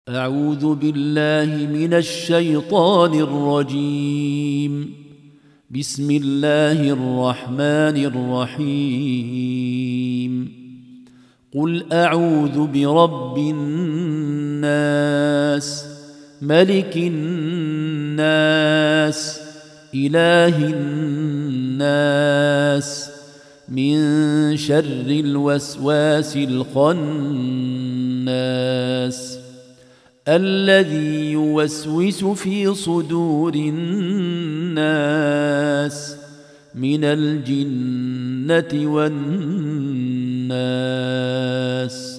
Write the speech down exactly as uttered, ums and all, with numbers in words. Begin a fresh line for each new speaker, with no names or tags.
أعوذ بالله من الشيطان الرجيم. بسم الله الرحمن الرحيم. قل أعوذ برب الناس، ملك الناس، إله الناس، من شر الوسواس الخناس الذي يوسوس في صدور الناس من الجنة والناس.